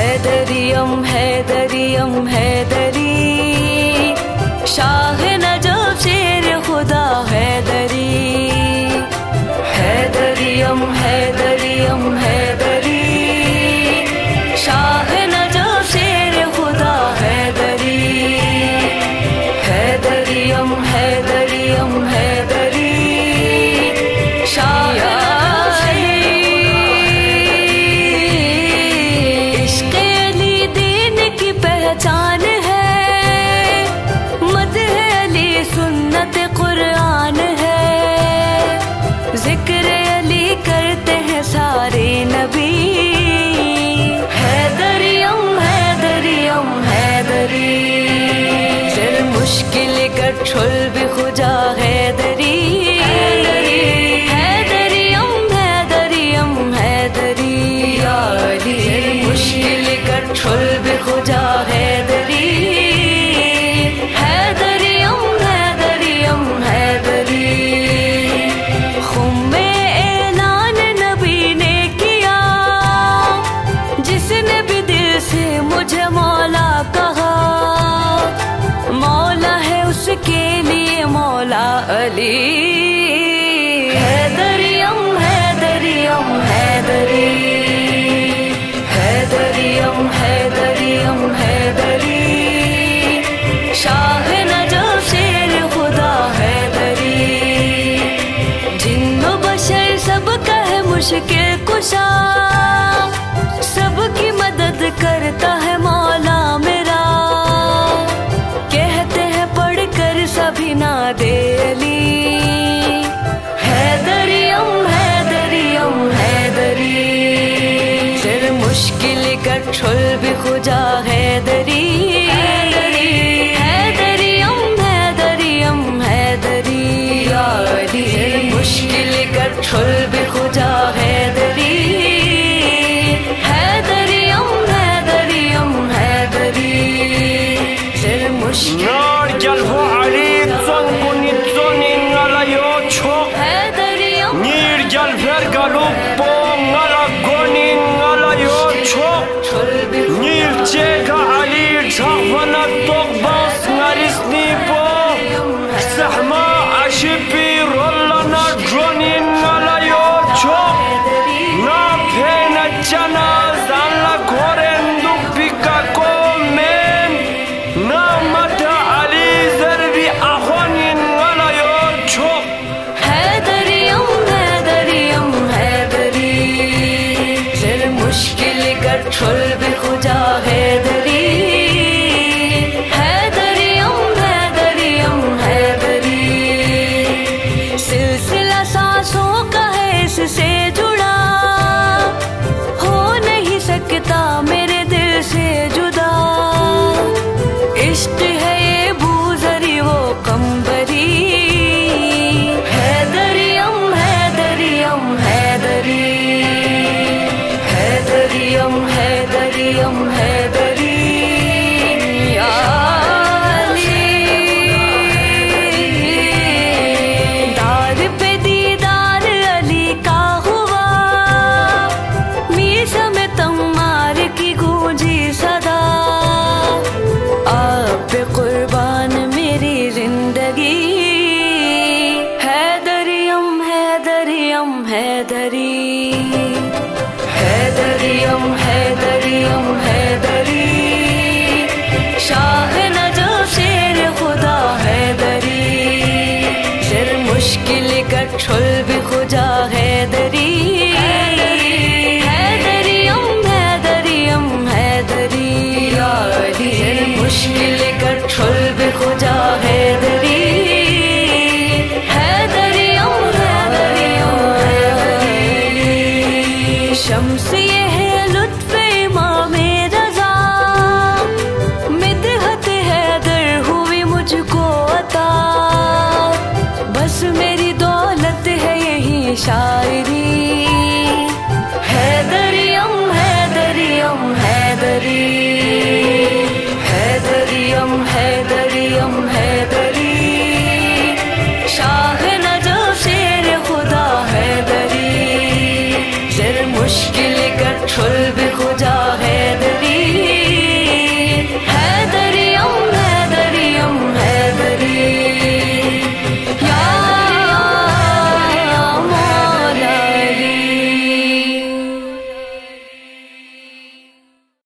حیدریم حیدریم حیدری، شاہ Najaf شیر خدا حیدری، حیدریم حیدریم حیدری، شاہ Najaf شیر خدا حیدری، حیدریم حیدریم حیدری، شاہ پہچان ہے، مدح علی سنت قرآن ہے، ذکر علی کرتے ہیں سارے نبی، حیدریم حیدریم حیدری، سر مشکل گٹھل بھی خجا حیدری، حیدریم حیدریم حیدری، سر مشکل گٹھل بھی خجا حیدری، حیدریم حیدریم حیدری، خم میں اعلان نبی نے کیا، جس نے بھی دل سے مجھے مولا کہا، مولا ہے اس کے لیے مولا علی، حیدریم حیدریم حیدری، حیدریم حیدریم حیدری، شاہ نجف شیر خدا حیدری، جن و بشر سب کا ہے مشکل کشا، سب کی مدد کرتا ہے مولا میرا، کہتے ہیں پڑھ کر سبھی نادے علی، حیدریم حیدریم حیدری، سر مشکل گٹھل بھی خجا حیدری، حیدریم حیدریم حیدری، سر مشکل گٹھل بھی خجا حیدری، حیدریم حیدریم حیدری، سر مشکل مشکل گٹھل بھی خجا حیدری، حیدریم حیدریم حیدری، سلسلہ سانسوں کا ہے اس سے جڑا، ہو نہیں سکتا میرے دل سے جدا، عشق ہے یہ بوزری وہ کمبری، حیدریم حیدریم حیدری، حیدریم حیدریم حیدری،